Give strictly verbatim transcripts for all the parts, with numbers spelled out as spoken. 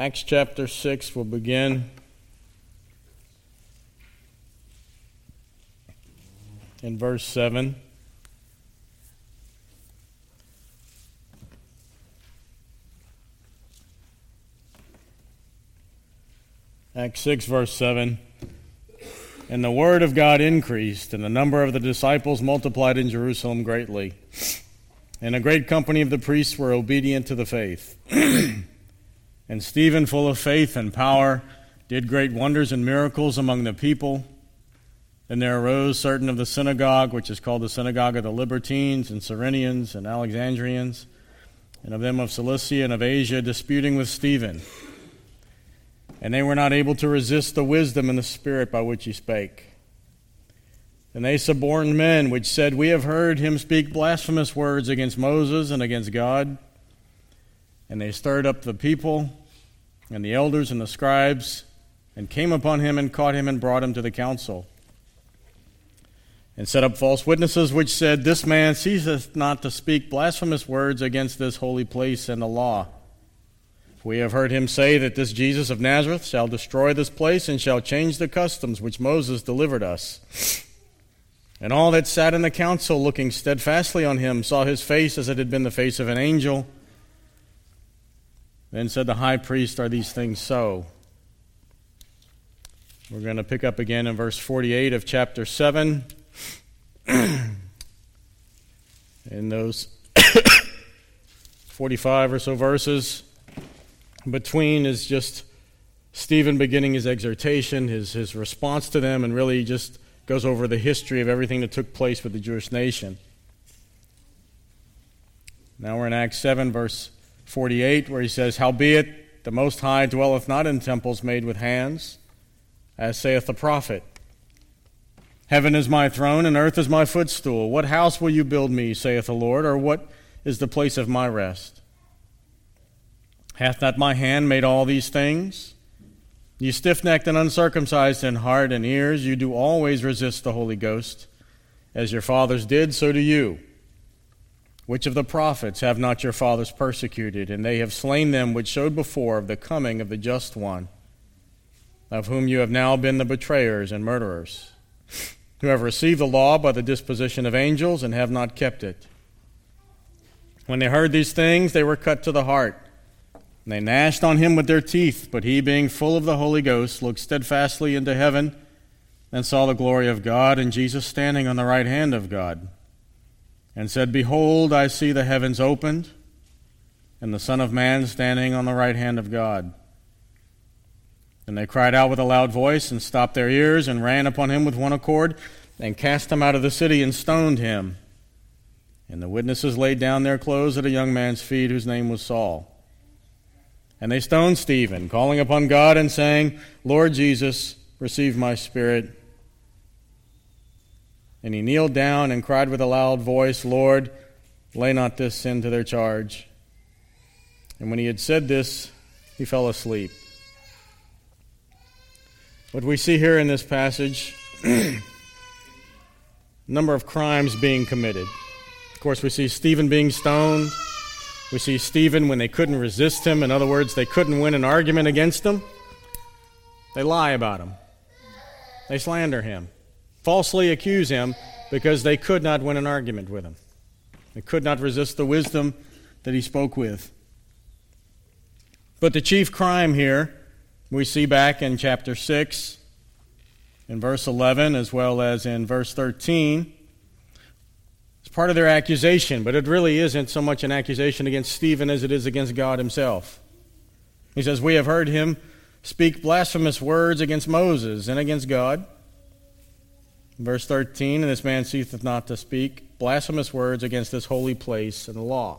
Acts chapter six will begin in verse seven. Acts six, verse seven. And the word of God increased, and the number of the disciples multiplied in Jerusalem greatly. And a great company of the priests were obedient to the faith. And Stephen, full of faith and power, did great wonders and miracles among the people. Then there arose certain of the synagogue, which is called the synagogue of the Libertines, and Cyrenians, and Alexandrians, and of them of Cilicia and of Asia, disputing with Stephen. And they were not able to resist the wisdom and the spirit by which he spake. And they suborned men, which said, We have heard him speak blasphemous words against Moses and against God. And they stirred up the people and the elders and the scribes, and came upon him and caught him and brought him to the council. And set up false witnesses, which said, This man ceaseth not to speak blasphemous words against this holy place and the law. We have heard him say that this Jesus of Nazareth shall destroy this place and shall change the customs which Moses delivered us. And all that sat in the council, looking steadfastly on him, saw his face as it had been the face of an angel. Then said the high priest, Are these things so? We're going to pick up again in verse forty-eight of chapter seven. In those forty-five or so verses, between is just Stephen beginning his exhortation, his, his response to them, and really just goes over the history of everything that took place with the Jewish nation. Now we're in Acts seven, verse forty-eight, where he says, Howbeit the Most High dwelleth not in temples made with hands, as saith the prophet. Heaven is my throne, and earth is my footstool. What house will you build me, saith the Lord, or what is the place of my rest? Hath not my hand made all these things? You stiff-necked and uncircumcised in heart and ears, you do always resist the Holy Ghost. As your fathers did, so do you. Which of the prophets have not your fathers persecuted? And they have slain them which showed before of the coming of the just one, of whom you have now been the betrayers and murderers, who have received the law by the disposition of angels and have not kept it. When they heard these things, they were cut to the heart. And they gnashed on him with their teeth, but he, being full of the Holy Ghost, looked steadfastly into heaven and saw the glory of God and Jesus standing on the right hand of God, and said, Behold, I see the heavens opened, and the Son of Man standing on the right hand of God. And they cried out with a loud voice, and stopped their ears, and ran upon him with one accord, and cast him out of the city, and stoned him. And the witnesses laid down their clothes at a young man's feet, whose name was Saul. And they stoned Stephen, calling upon God and saying, Lord Jesus, receive my spirit. And he kneeled down and cried with a loud voice, Lord, lay not this sin to their charge. And when he had said this, he fell asleep. What we see here in this passage, a number of crimes being committed. Of course, we see Stephen being stoned. We see Stephen when they couldn't resist him. In other words, they couldn't win an argument against him. They lie about him. They slander him. Falsely accuse him because they could not win an argument with him. They could not resist the wisdom that he spoke with. But the chief crime here, we see back in chapter six, in verse eleven, as well as in verse thirteen, it's part of their accusation, but it really isn't so much an accusation against Stephen as it is against God himself. He says, We have heard him speak blasphemous words against Moses and against God. Verse thirteen, And this man ceaseth not to speak blasphemous words against this holy place and the law.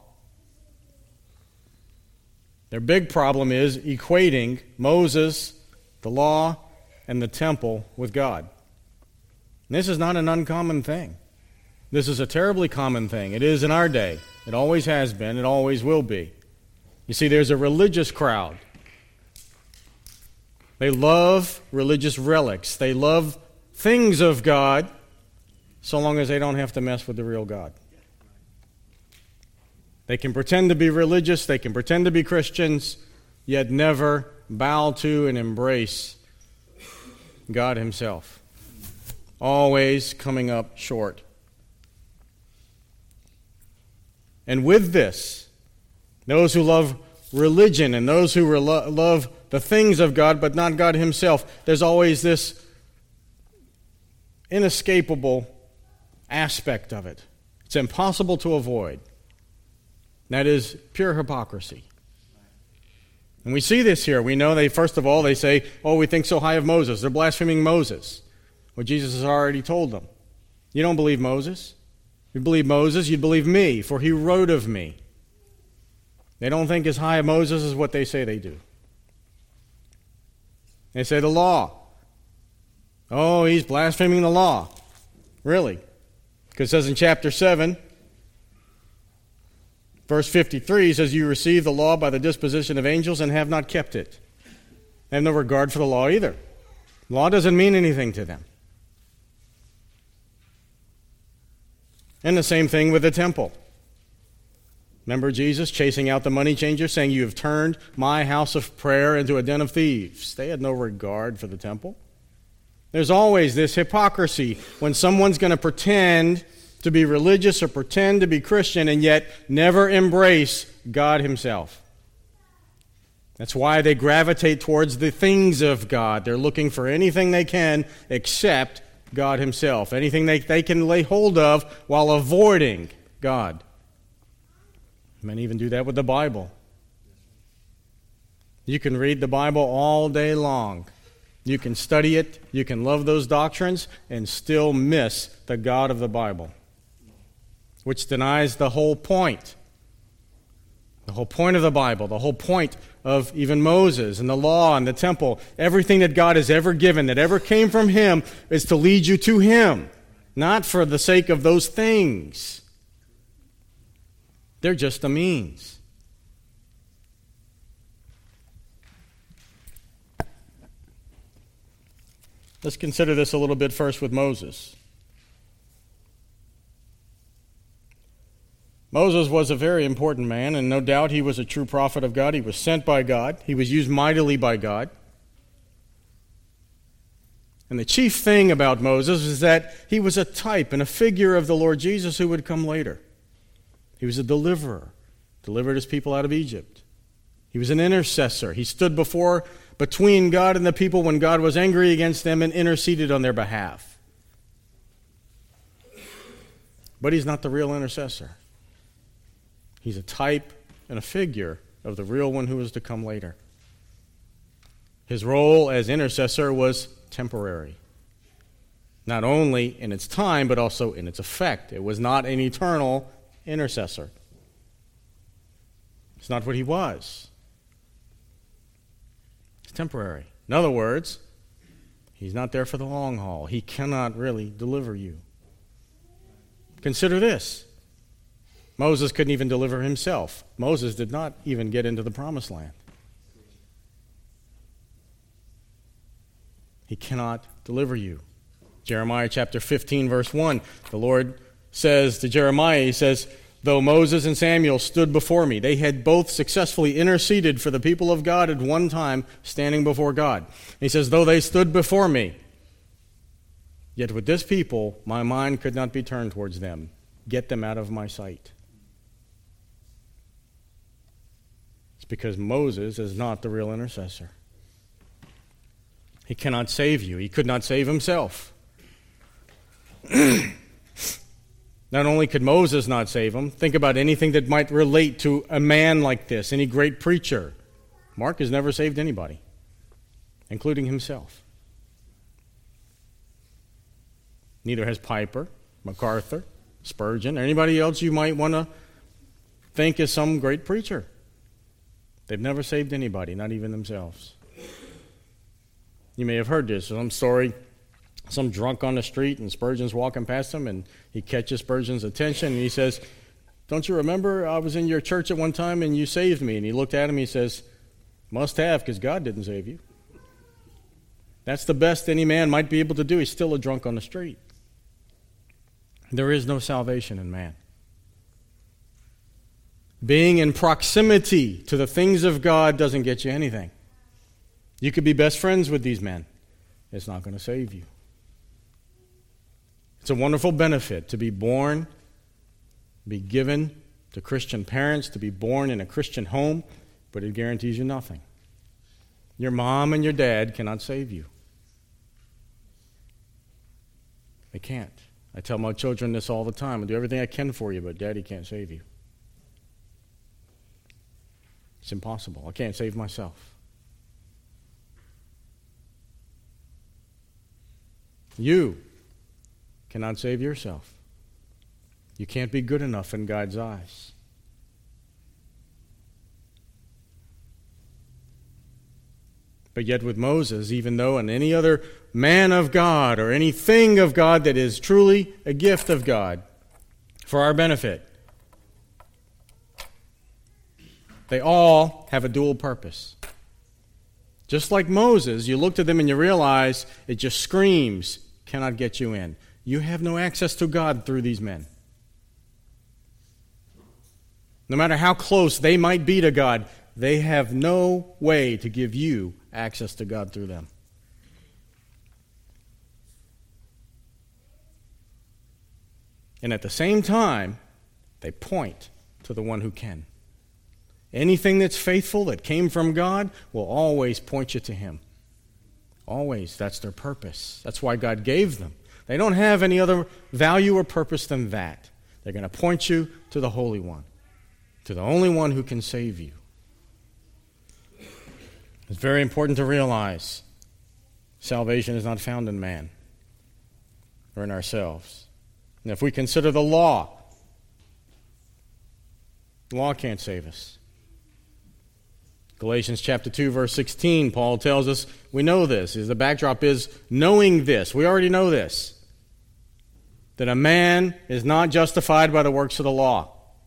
Their big problem is equating Moses, the law, and the temple with God. And this is not an uncommon thing. This is a terribly common thing. It is in our day. It always has been. It always will be. You see, there's a religious crowd. They love religious relics. They love things of God so long as they don't have to mess with the real God. They can pretend to be religious, they can pretend to be Christians, yet never bow to and embrace God himself. Always coming up short. And with this, those who love religion and those who re- love the things of God but not God himself, there's always this inescapable aspect of it. It's impossible to avoid. That is pure hypocrisy. And we see this here. We know they, first of all, they say, oh, we think so high of Moses. They're blaspheming Moses. Well, Jesus has already told them. You don't believe Moses. If you believe Moses, you'd believe me, for he wrote of me. They don't think as high of Moses as what they say they do. They say the law. Oh, he's blaspheming the law. Really? Because it says in chapter seven, verse fifty-three, it says, you receive the law by the disposition of angels and have not kept it. They have no regard for the law either. Law doesn't mean anything to them. And the same thing with the temple. Remember Jesus chasing out the money changer, saying, you have turned my house of prayer into a den of thieves. They had no regard for the temple. There's always this hypocrisy when someone's going to pretend to be religious or pretend to be Christian and yet never embrace God himself. That's why they gravitate towards the things of God. They're looking for anything they can except God himself, anything they, they can lay hold of while avoiding God. Many even do that with the Bible. You can read the Bible all day long. You can study it, you can love those doctrines, and still miss the God of the Bible, which denies the whole point. The whole point of the Bible, the whole point of even Moses and the law and the temple, everything that God has ever given, that ever came from him, is to lead you to him, not for the sake of those things. They're just a means. Let's consider this a little bit first with Moses. Moses was a very important man, and no doubt he was a true prophet of God. He was sent by God. He was used mightily by God. And the chief thing about Moses is that he was a type and a figure of the Lord Jesus who would come later. He was a deliverer, delivered his people out of Egypt. He was an intercessor. He stood before, between God and the people when God was angry against them and interceded on their behalf. But he's not the real intercessor. He's a type and a figure of the real one who is to come later. His role as intercessor was temporary. Not only in its time, but also in its effect. It was not an eternal intercessor. It's not what he was. It's temporary. In other words, he's not there for the long haul. He cannot really deliver you. Consider this. Moses couldn't even deliver himself. Moses did not even get into the promised land. He cannot deliver you. Jeremiah chapter fifteen, verse one, the Lord says to Jeremiah, he says, though Moses and Samuel stood before me, they had both successfully interceded for the people of God at one time, standing before God. He says, though they stood before me, yet with this people my mind could not be turned towards them. Get them out of my sight. It's because Moses is not the real intercessor. He cannot save you. He could not save himself. Not only could Moses not save him, think about anything that might relate to a man like this, any great preacher. Mark has never saved anybody, including himself. Neither has Piper, MacArthur, Spurgeon, or anybody else you might want to think is some great preacher. They've never saved anybody, not even themselves. You may have heard this, some story. Some drunk on the street, and Spurgeon's walking past him, and he catches Spurgeon's attention, and he says, don't you remember I was in your church at one time and you saved me? And he looked at him, and he says, must have, because God didn't save you. That's the best any man might be able to do. He's still a drunk on the street. There is no salvation in man. Being in proximity to the things of God doesn't get you anything. You could be best friends with these men. It's not going to save you. It's a wonderful benefit to be born, be given to Christian parents, to be born in a Christian home, but it guarantees you nothing. Your mom and your dad cannot save you. They can't. I tell my children this all the time. I do everything I can for you, but Daddy can't save you. It's impossible. I can't save myself. You cannot save yourself. You can't be good enough in God's eyes. But yet with Moses, even though in any other man of God or anything of God that is truly a gift of God for our benefit, they all have a dual purpose. Just like Moses, you look to them and you realize it just screams, cannot get you in. You have no access to God through these men. No matter how close they might be to God, they have no way to give you access to God through them. And at the same time, they point to the one who can. Anything that's faithful, that came from God, will always point you to Him. Always. That's their purpose. That's why God gave them. They don't have any other value or purpose than that. They're going to point you to the Holy One, to the only one who can save you. It's very important to realize salvation is not found in man or in ourselves. And if we consider the law, the law can't save us. Galatians chapter two, verse sixteen, Paul tells us we know this. The backdrop is knowing this. We already know this. That a man is not justified by the works of the law.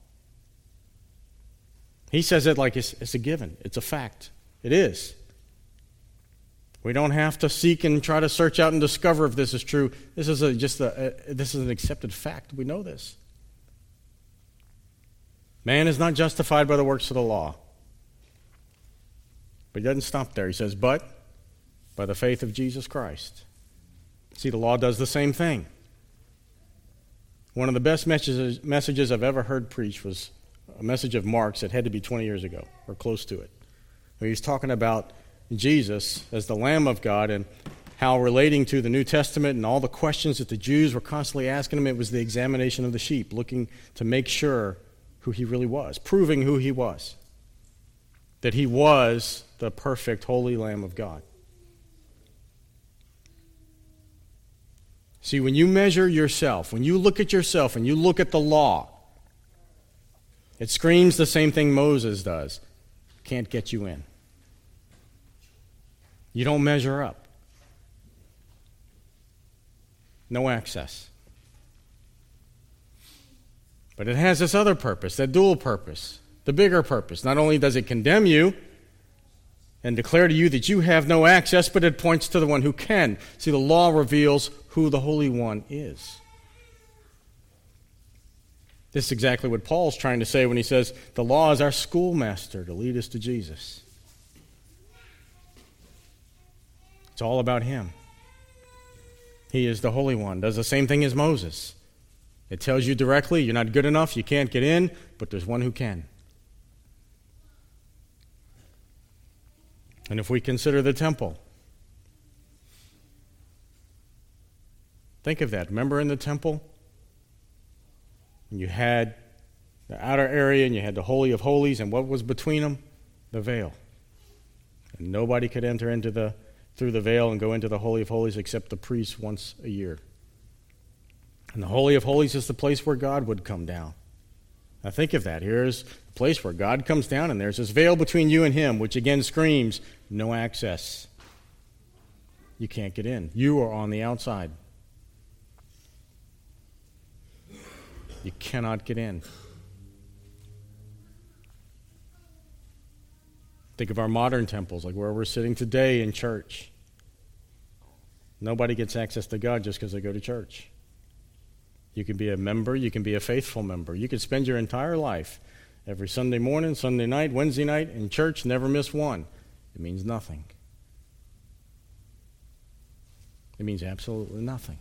He says it like it's, it's a given. It's a fact. It is. We don't have to seek and try to search out and discover if this is true. This is a, just a, a this is an accepted fact. We know this. Man is not justified by the works of the law. But he doesn't stop there. He says, but by the faith of Jesus Christ. See, the law does the same thing. One of the best messages, messages I've ever heard preached was a message of Mark's that had to be twenty years ago, or close to it. He was talking about Jesus as the Lamb of God and how relating to the New Testament and all the questions that the Jews were constantly asking him, it was the examination of the sheep, looking to make sure who he really was, proving who he was, that he was the perfect, holy Lamb of God. See, when you measure yourself, when you look at yourself and you look at the law, it screams the same thing Moses does. Can't get you in. You don't measure up. No access. But it has this other purpose, that dual purpose, the bigger purpose. Not only does it condemn you and declare to you that you have no access, but it points to the one who can. See, the law reveals who the Holy One is. This is exactly what Paul's trying to say when he says the law is our schoolmaster to lead us to Jesus. It's all about him. He is the Holy One. Does the same thing as Moses. It tells you directly you're not good enough, you can't get in, but there's one who can. And if we consider the temple, think of that. Remember in the temple? You had the outer area and you had the Holy of Holies, and what was between them? The veil. And nobody could enter into the through the veil and go into the Holy of Holies except the priest once a year. And the Holy of Holies is the place where God would come down. Now think of that. Here's the place where God comes down, and there's this veil between you and him, which again screams, no access. You can't get in. You are on the outside. You cannot get in. Think of our modern temples, like where we're sitting today in church. Nobody gets access to God just because they go to church. You can be a member, you can be a faithful member. You can spend your entire life, every Sunday morning, Sunday night, Wednesday night, in church, never miss one. It means nothing. It means absolutely nothing.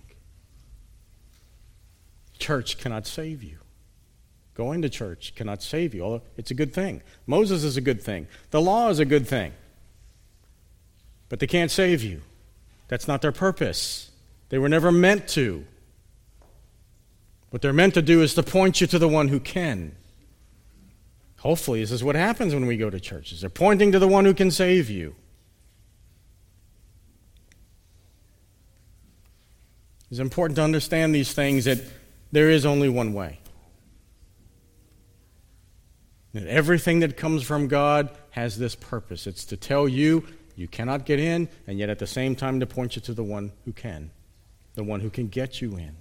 Church cannot save you. Going to church cannot save you, although it's a good thing. Moses is a good thing. The law is a good thing. But they can't save you. That's not their purpose. They were never meant to. What they're meant to do is to point you to the one who can. Hopefully, this is what happens when we go to churches. They're pointing to the one who can save you. It's important to understand these things, that there is only one way. That everything that comes from God has this purpose. It's to tell you you cannot get in, and yet at the same time to point you to the one who can, the one who can get you in.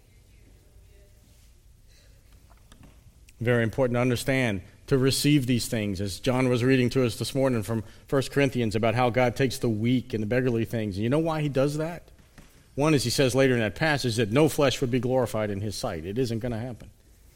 Very important to understand, to receive these things, as John was reading to us this morning from First Corinthians about how God takes the weak and the beggarly things. And you know why he does that? One is, he says later in that passage, that no flesh would be glorified in his sight. It isn't going to happen.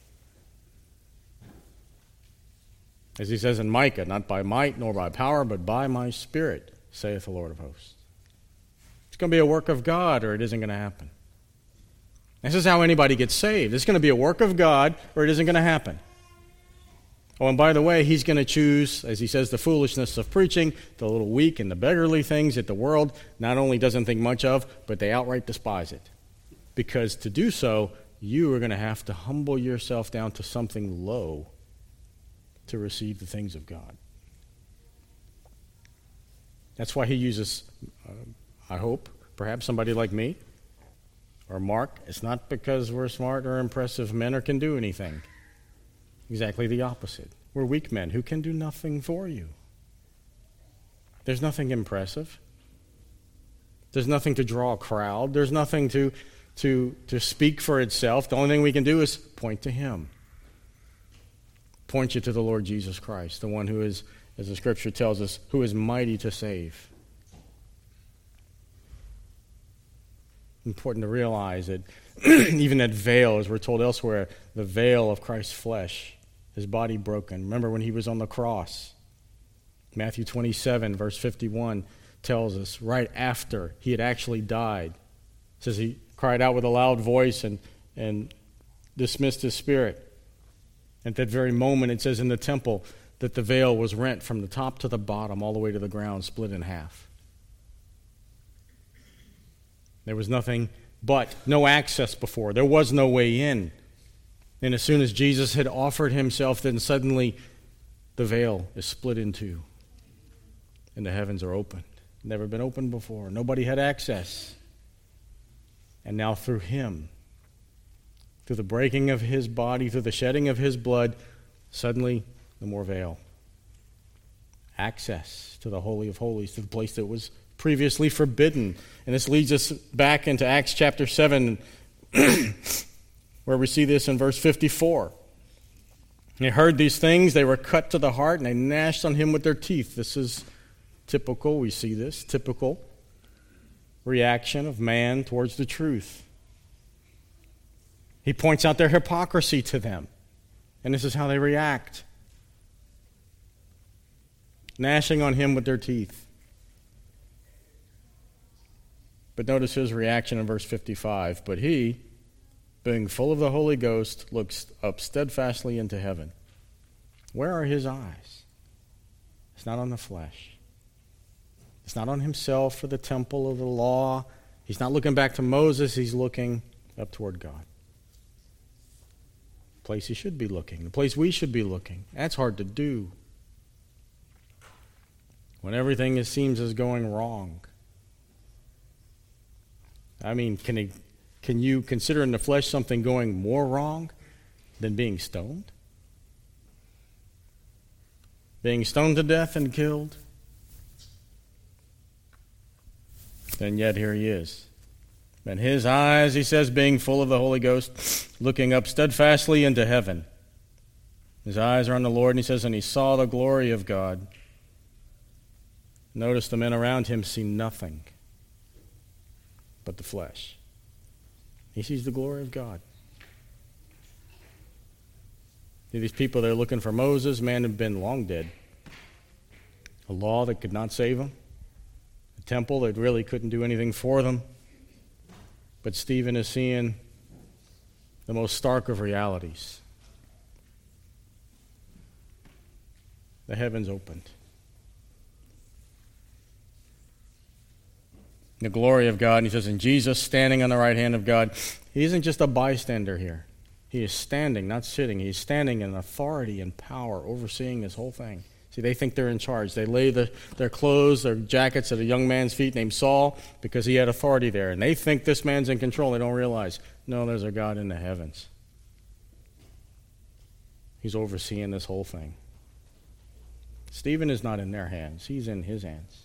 As he says in Micah, not by might nor by power, but by my Spirit, saith the Lord of hosts. It's going to be a work of God, or it isn't going to happen. This is how anybody gets saved. It's going to be a work of God, or it isn't going to happen. Oh, and by the way, he's going to choose, as he says, the foolishness of preaching, the little weak and the beggarly things that the world not only doesn't think much of, but they outright despise it. Because to do so, you are going to have to humble yourself down to something low to receive the things of God. That's why he uses, uh, I hope, perhaps somebody like me or Mark. It's not because we're smart or impressive men or can do anything. Exactly the opposite. We're weak men who can do nothing for you. There's nothing impressive. There's nothing to draw a crowd. There's nothing to, to, to speak for itself. The only thing we can do is point to him. Point you to the Lord Jesus Christ, the one who is, as the Scripture tells us, who is mighty to save. Important to realize that even that veil, as we're told elsewhere, the veil of Christ's flesh, his body broken. Remember when he was on the cross? Matthew twenty-seven, verse fifty-one, tells us right after he had actually died. It says he cried out with a loud voice and, and dismissed his spirit. At that very moment, it says in the temple that the veil was rent from the top to the bottom, all the way to the ground, split in half. There was nothing but, no access before. There was no way in. And as soon as Jesus had offered himself, then suddenly the veil is split in two. And the heavens are opened. Never been opened before. Nobody had access. And now through him, through the breaking of his body, through the shedding of his blood, suddenly no more veil. Access to the Holy of Holies, to the place that was previously forbidden. And this leads us back into Acts chapter seven, where we see this in verse fifty-four. They heard these things, they were cut to the heart, and they gnashed on him with their teeth. This is typical, we see this, typical reaction of man towards the truth. He points out their hypocrisy to them, and this is how they react. Gnashing on him with their teeth. But notice his reaction in verse fifty-five. But he, being full of the Holy Ghost, looks up steadfastly into heaven. Where are his eyes? It's not on the flesh. It's not on himself or the temple or the law. He's not looking back to Moses. He's looking up toward God. The place he should be looking. The place we should be looking. That's hard to do. When everything is, seems is going wrong. I mean, can, he, can you consider in the flesh something going more wrong than being stoned? Being stoned to death and killed? And yet here he is. And his eyes, he says, being full of the Holy Ghost, looking up steadfastly into heaven. His eyes are on the Lord, and he says, and he saw the glory of God. Notice the men around him see nothing but the flesh. He sees the glory of God. These people, they're looking for Moses, man had been long dead. A law that could not save them. A temple that really couldn't do anything for them. But Stephen is seeing the most stark of realities. The heavens opened. The glory of God, and he says, and Jesus standing on the right hand of God, he isn't just a bystander here. He is standing, not sitting. He's standing in authority and power, overseeing this whole thing. See, they think they're in charge. They lay the, their clothes, their jackets at a young man's feet named Saul because he had authority there. And they think this man's in control. They don't realize, no, there's a God in the heavens. He's overseeing this whole thing. Stephen is not in their hands. He's in his hands.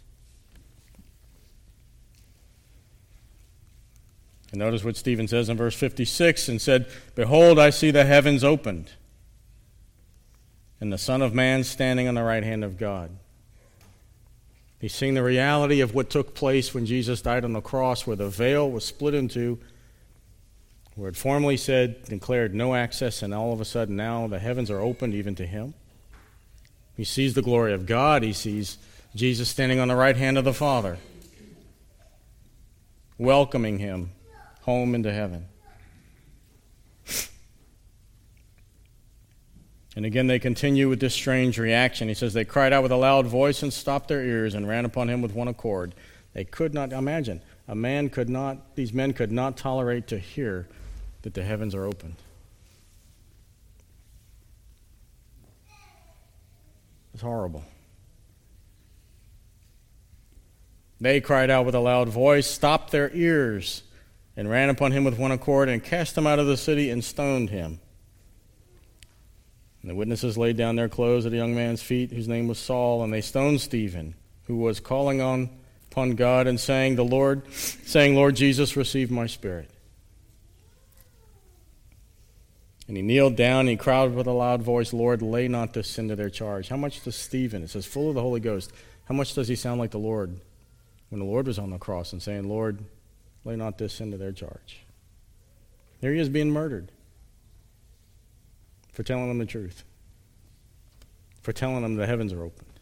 And notice what Stephen says in verse fifty-six, and said, behold, I see the heavens opened, and the Son of Man standing on the right hand of God. He's seeing the reality of what took place when Jesus died on the cross, where the veil was split in two, where it formerly said, declared no access, and all of a sudden now the heavens are opened even to him. He sees the glory of God. He sees Jesus standing on the right hand of the Father, welcoming him home into heaven. And again, they continue with this strange reaction. He says, they cried out with a loud voice and stopped their ears and ran upon him with one accord. They could not, imagine, a man could not, these men could not tolerate to hear that the heavens are opened. It's horrible. They cried out with a loud voice, stopped their ears, and ran upon him with one accord, and cast him out of the city and stoned him. And the witnesses laid down their clothes at a young man's feet, whose name was Saul, and they stoned Stephen, who was calling on upon God and saying, "The Lord, saying, Lord Jesus, receive my spirit." And he kneeled down, and he cried with a loud voice, "Lord, lay not this sin to their charge." How much does Stephen, it says, full of the Holy Ghost, how much does he sound like the Lord when the Lord was on the cross and saying, "Lord, lay not this sin to their charge"? Here he is being murdered for telling them the truth, for telling them the heavens are opened.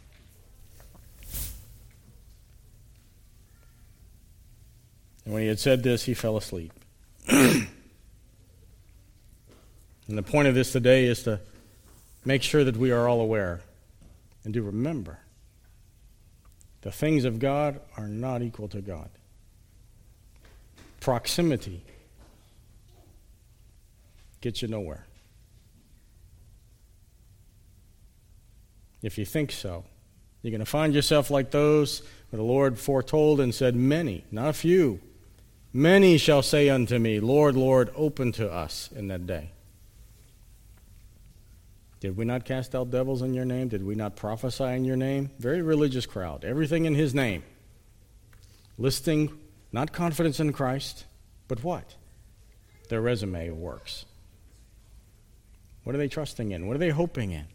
And when he had said this, he fell asleep. And the point of this today is to make sure that we are all aware and to remember the things of God are not equal to God. Proximity gets you nowhere. If you think so, you're going to find yourself like those where the Lord foretold and said, many, not a few, many shall say unto me, Lord, Lord, open to us in that day. Did we not cast out devils in your name? Did we not prophesy in your name? Very religious crowd. Everything in his name. Listing not confidence in Christ, but what? Their resume of works. What are they trusting in? What are they hoping in?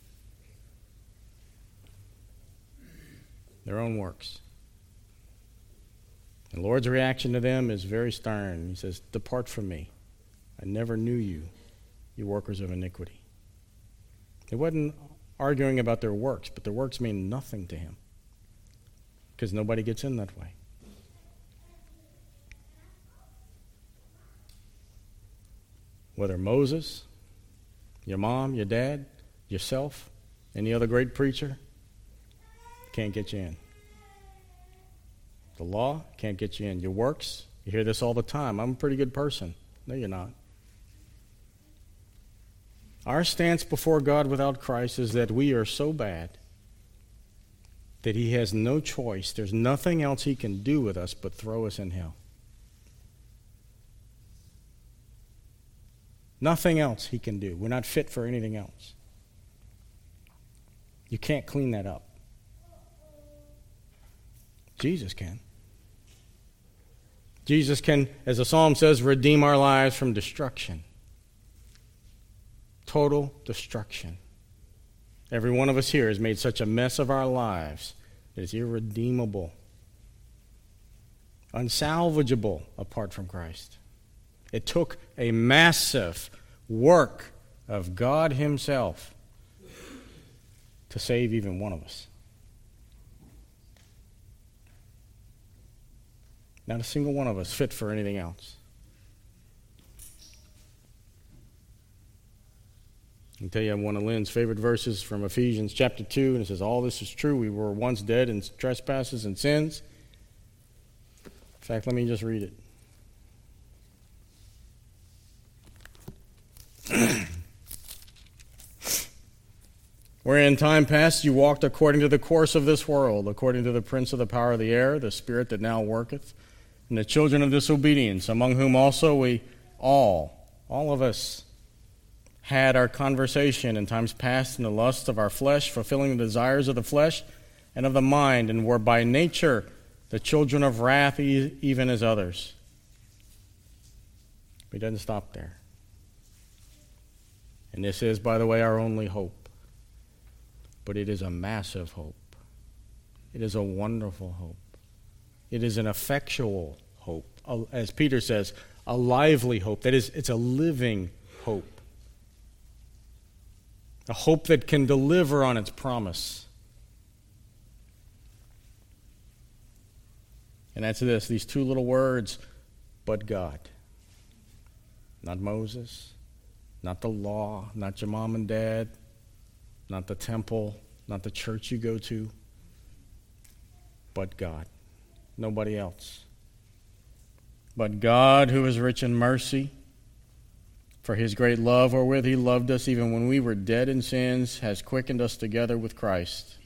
Their own works. The Lord's reaction to them is very stern. He says, "Depart from me. I never knew you, you workers of iniquity." He wasn't arguing about their works, but their works mean nothing to him because nobody gets in that way. Whether Moses, your mom, your dad, yourself, any other great preacher, can't get you in. The law can't get you in. Your works, you hear this all the time. I'm a pretty good person. No, you're not. Our stance before God without Christ is that we are so bad that he has no choice. There's nothing else he can do with us but throw us in hell. Nothing else he can do. We're not fit for anything else. You can't clean that up. Jesus can. Jesus can, as the psalm says, redeem our lives from destruction. Total destruction. Every one of us here has made such a mess of our lives that it's irredeemable, unsalvageable apart from Christ. It took a massive work of God himself to save even one of us. Not a single one of us fit for anything else. I can tell you one of Lynn's favorite verses from Ephesians chapter two, and it says, all this is true. We were once dead in trespasses and sins. In fact, let me just read it. Where in time past you walked according to the course of this world, according to the prince of the power of the air, the spirit that now worketh, and the children of disobedience, among whom also we all, all of us, had our conversation in times past in the lust of our flesh, fulfilling the desires of the flesh and of the mind, and were by nature the children of wrath, e- even as others. But he doesn't stop there. And this is, by the way, our only hope. But it is a massive hope. It is a wonderful hope. It is an effectual hope. As Peter says, a lively hope. That is, it's a living hope. A hope that can deliver on its promise. And that's this, these two little words, but God. Not Moses, not the law, not your mom and dad, not the temple, not the church you go to, but God. Nobody else. But God, who is rich in mercy, for his great love wherewith he loved us, even when we were dead in sins, has quickened us together with Christ.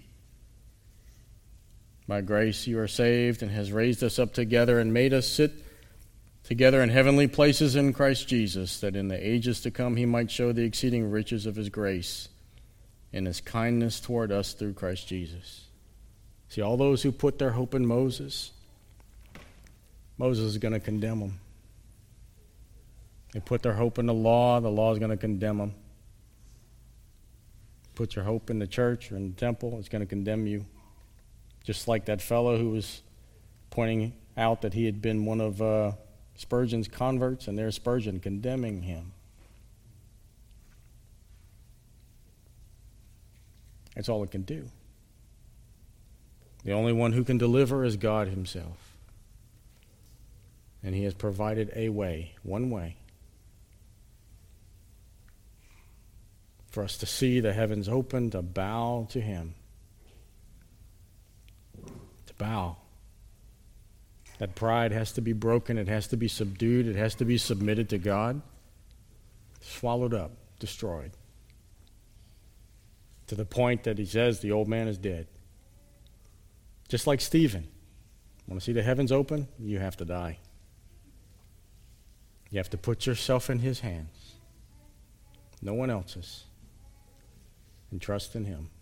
By grace you are saved, and has raised us up together and made us sit together in heavenly places in Christ Jesus, that in the ages to come he might show the exceeding riches of his grace and his kindness toward us through Christ Jesus. See, all those who put their hope in Moses, Moses is going to condemn them. They put their hope in the law, the law is going to condemn them. Put your hope in the church or in the temple, it's going to condemn you. Just like that fellow who was pointing out that he had been one of uh, Spurgeon's converts, and there's Spurgeon condemning him. That's all it can do. The only one who can deliver is God himself. And he has provided a way, one way, for us to see the heavens open, to bow to him. To bow. That pride has to be broken, it has to be subdued, it has to be submitted to God. Swallowed up, destroyed. To the point that he says the old man is dead. Just like Stephen. Want to see the heavens open? You have to die. You have to put yourself in his hands. No one else's. And trust in him.